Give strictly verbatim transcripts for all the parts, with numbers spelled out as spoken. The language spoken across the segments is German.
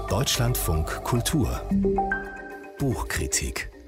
Deutschlandfunk Kultur Buchkritik,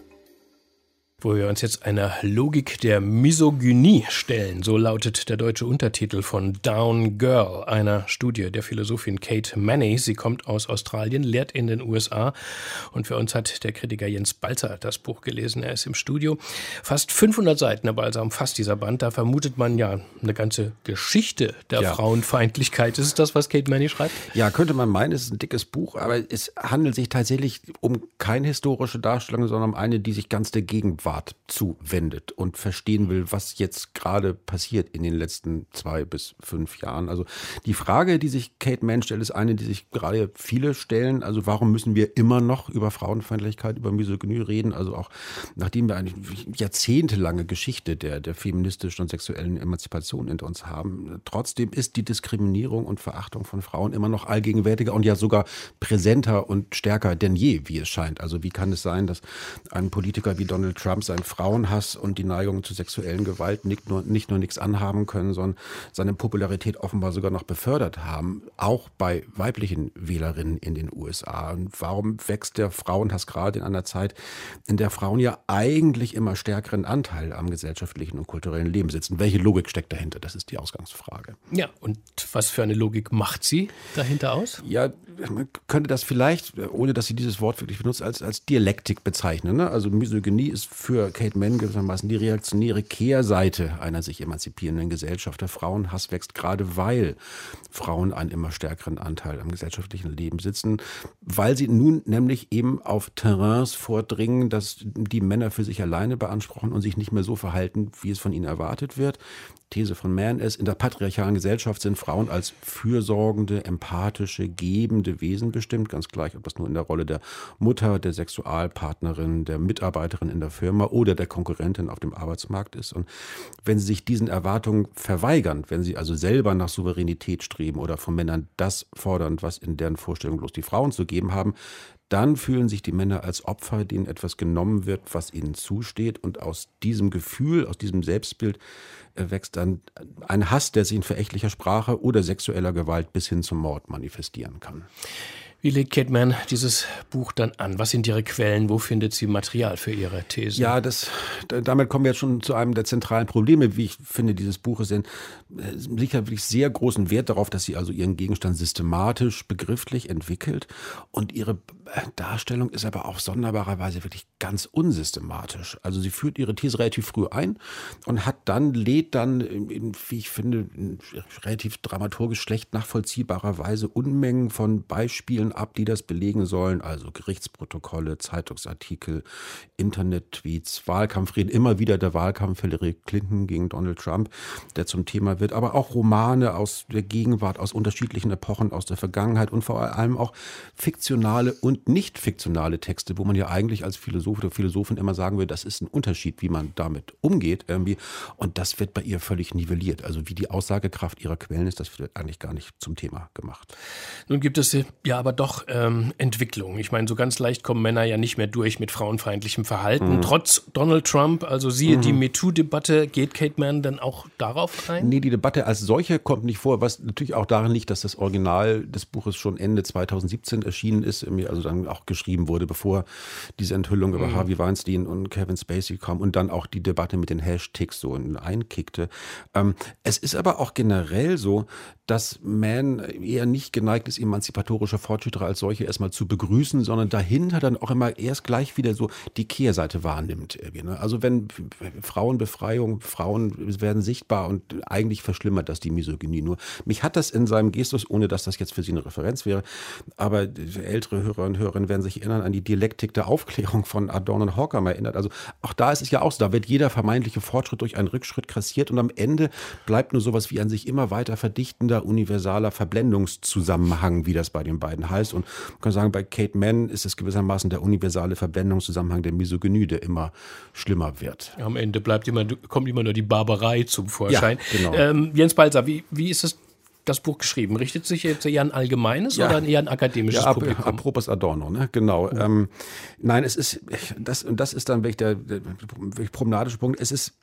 wo wir uns jetzt einer Logik der Misogynie stellen. So lautet der deutsche Untertitel von Down Girl, einer Studie der Philosophin Kate Manne. Sie kommt aus Australien, lehrt in den U S A. Und für uns hat der Kritiker Jens Balzer das Buch gelesen. Er ist im Studio. Fast fünfhundert Seiten, aber also umfasst dieser Band. Da vermutet man ja eine ganze Geschichte der ja. Frauenfeindlichkeit. Ist es das, was Kate Manne schreibt? Ja, könnte man meinen, es ist ein dickes Buch, aber es handelt sich tatsächlich um keine historische Darstellung, sondern um eine, die sich ganz der Gegenwart zuwendet und verstehen will, was jetzt gerade passiert in den letzten zwei bis fünf Jahren. Also die Frage, die sich Kate Manne stellt, ist eine, die sich gerade viele stellen. Also warum müssen wir immer noch über Frauenfeindlichkeit, über Misogynie reden? Also auch nachdem wir eine jahrzehntelange Geschichte der, der feministischen und sexuellen Emanzipation hinter uns haben. Trotzdem ist die Diskriminierung und Verachtung von Frauen immer noch allgegenwärtiger und ja sogar präsenter und stärker denn je, wie es scheint. Also wie kann es sein, dass ein Politiker wie Donald Trump seinen Frauenhass und die Neigung zu sexuellen Gewalt nicht nur, nicht nur nichts anhaben können, sondern seine Popularität offenbar sogar noch befördert haben, auch bei weiblichen Wählerinnen in den U S A. Und warum wächst der Frauenhass gerade in einer Zeit, in der Frauen ja eigentlich immer stärkeren Anteil am gesellschaftlichen und kulturellen Leben sitzen? Welche Logik steckt dahinter? Das ist die Ausgangsfrage. Ja, und was für eine Logik macht sie dahinter aus? Ja, man könnte das vielleicht, ohne dass sie dieses Wort wirklich benutzt, als, als Dialektik bezeichnen. Ne? Also Misogynie ist für Kate Manne gewissermaßen die reaktionäre Kehrseite einer sich emanzipierenden Gesellschaft. Der Frauenhass wächst gerade, weil Frauen einen immer stärkeren Anteil am gesellschaftlichen Leben sitzen, weil sie nun nämlich eben auf Terrains vordringen, dass die Männer für sich alleine beanspruchen und sich nicht mehr so verhalten, wie es von ihnen erwartet wird. These von Manne ist, in der patriarchalen Gesellschaft sind Frauen als fürsorgende, empathische, gebende Wesen bestimmt, ganz gleich, ob das nur in der Rolle der Mutter, der Sexualpartnerin, der Mitarbeiterin in der Firma oder der Konkurrentin auf dem Arbeitsmarkt ist. Und wenn sie sich diesen Erwartungen verweigern, wenn sie also selber nach Souveränität streben oder von Männern das fordern, was in deren Vorstellung bloß die Frauen zu geben haben, dann fühlen sich die Männer als Opfer, denen etwas genommen wird, was ihnen zusteht. Und aus diesem Gefühl, aus diesem Selbstbild wächst dann ein Hass, der sich in verächtlicher Sprache oder sexueller Gewalt bis hin zum Mord manifestieren kann. Wie legt Kate Manne dieses Buch dann an? Was sind ihre Quellen? Wo findet sie Material für ihre These? Ja, das, damit kommen wir jetzt schon zu einem der zentralen Probleme, wie ich finde, dieses Buches. Denn sie legt wirklich sehr großen Wert darauf, dass sie also ihren Gegenstand systematisch, begrifflich entwickelt. Und ihre Darstellung ist aber auf sonderbarerweise wirklich ganz unsystematisch. Also sie führt ihre These relativ früh ein und hat dann, lädt dann, in, wie ich finde, in relativ dramaturgisch schlecht nachvollziehbarer Weise Unmengen von Beispielen ab, die das belegen sollen, also Gerichtsprotokolle, Zeitungsartikel, Internet-Tweets, Wahlkampfreden, immer wieder der Wahlkampf Hillary Clinton gegen Donald Trump, der zum Thema wird, aber auch Romane aus der Gegenwart, aus unterschiedlichen Epochen, aus der Vergangenheit und vor allem auch fiktionale und nicht fiktionale Texte, wo man ja eigentlich als Philosoph oder Philosophin immer sagen würde, das ist ein Unterschied, wie man damit umgeht irgendwie, und das wird bei ihr völlig nivelliert. Also wie die Aussagekraft ihrer Quellen ist, das wird eigentlich gar nicht zum Thema gemacht. Nun gibt es ja aber doch ähm, Entwicklungen. Ich meine, so ganz leicht kommen Männer ja nicht mehr durch mit frauenfeindlichem Verhalten. Mhm. Trotz Donald Trump, also siehe mhm. die MeToo-Debatte, geht Kate Manne dann auch darauf ein? Nee, die Debatte als solche kommt nicht vor, was natürlich auch daran liegt, dass das Original des Buches schon Ende zweitausendsiebzehn erschienen ist, also dann auch geschrieben wurde, bevor diese Enthüllung über mhm. Harvey Weinstein und Kevin Spacey kam und dann auch die Debatte mit den Hashtags so einkickte. Ähm, es ist aber auch generell so, dass Manne eher nicht geneigt ist, emanzipatorische Fortschritte als solche erstmal zu begrüßen, sondern dahinter dann auch immer erst gleich wieder so die Kehrseite wahrnimmt. Also wenn Frauenbefreiung, Frauen werden sichtbar und eigentlich verschlimmert das die Misogynie nur. Mich hat das in seinem Gestus, ohne dass das jetzt für Sie eine Referenz wäre, aber ältere Hörer und Hörerinnen werden sich erinnern an die Dialektik der Aufklärung von Adorno und Horkheimer erinnert. Also auch da ist es ja auch so, da wird jeder vermeintliche Fortschritt durch einen Rückschritt kassiert und am Ende bleibt nur sowas wie ein sich immer weiter verdichtender universaler Verblendungszusammenhang, wie das bei den beiden heißt. Und man kann sagen, bei Kate Manne ist es gewissermaßen der universale Verblendungszusammenhang der Misogynie, der immer schlimmer wird. Am Ende bleibt immer, kommt immer nur die Barbarei zum Vorschein. Ja, genau. ähm, Jens Balzer, wie, wie ist es das Buch geschrieben? Richtet sich jetzt eher ein allgemeines ja. oder eher ein akademisches ja, ab, Publikum? Apropos Adorno, ne? Genau. Mhm. Ähm, nein, es ist, das, und das ist dann wirklich der, der wirklich problematische Punkt, es ist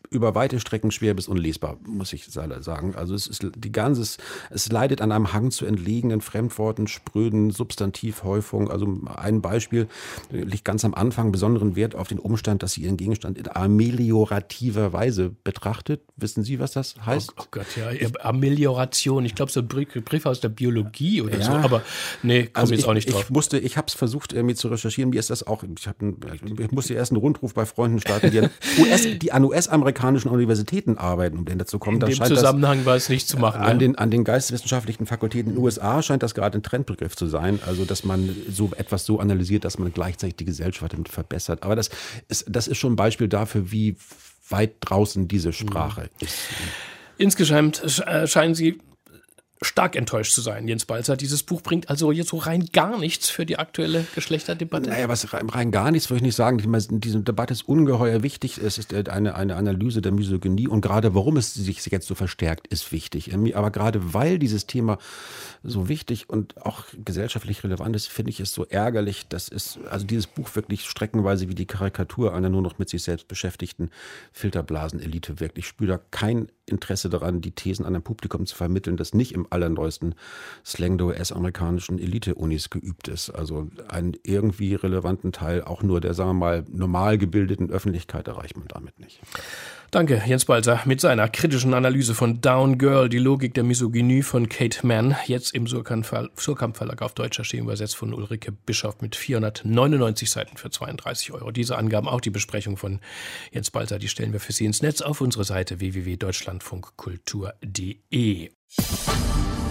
über weite Strecken schwer bis unlesbar, muss ich sagen. Also es ist die ganze, es leidet an einem Hang zu entlegenen Fremdworten, spröden Substantivhäufung. Also ein Beispiel liegt ganz am Anfang besonderen Wert auf den Umstand, dass sie ihren Gegenstand in ameliorativer Weise betrachtet. Wissen Sie, was das heißt? Oh, oh Gott, ja, Amelioration. Ich glaube, so ein Brief aus der Biologie oder ja. so. Aber nee, komme also jetzt ich, auch nicht drauf. Ich musste, ich habe es versucht, mir zu recherchieren. Mir ist das auch. Ich, hab ein, ich musste erst einen Rundruf bei Freunden starten, die an, U S, die an U S-amerikanischen Universitäten arbeiten, um denn dazu kommen. In da dem scheint Zusammenhang das, war es nicht zu machen. An, ne? den, an den geisteswissenschaftlichen Fakultäten in den U S A scheint das gerade ein Trendbegriff zu sein. Also, dass man so etwas so analysiert, dass man gleichzeitig die Gesellschaft damit verbessert. Aber das ist, das ist schon ein Beispiel dafür, wie weit draußen diese Sprache mhm. ist. Insgesamt scheinen Sie stark enttäuscht zu sein, Jens Balzer. Dieses Buch bringt also jetzt so rein gar nichts für die aktuelle Geschlechterdebatte. Naja, was rein, rein gar nichts würde ich nicht sagen. Diese Debatte ist ungeheuer wichtig. Es ist eine, eine Analyse der Misogynie und gerade warum es sich jetzt so verstärkt, ist wichtig. Aber gerade weil dieses Thema so wichtig und auch gesellschaftlich relevant ist, finde ich es so ärgerlich, dass es, also dieses Buch wirklich streckenweise wie die Karikatur einer nur noch mit sich selbst beschäftigten Filterblasen-Elite wirkt. Ich spüre da kein Interesse daran, die Thesen an ein Publikum zu vermitteln, das nicht im allerneuesten Slang der U S-amerikanischen Elite-Unis geübt ist. Also einen irgendwie relevanten Teil auch nur der, sagen wir mal, normal gebildeten Öffentlichkeit erreicht man damit nicht. Danke, Jens Balzer, mit seiner kritischen Analyse von Down Girl, die Logik der Misogynie von Kate Mann, jetzt im Surkamp Verlag auf Deutsch erschienen, übersetzt von Ulrike Bischoff mit vierhundertneunundneunzig Seiten für zweiunddreißig Euro. Diese Angaben, auch die Besprechung von Jens Balzer, die stellen wir für Sie ins Netz auf unsere Seite w w w punkt deutschlandfunkkultur punkt de.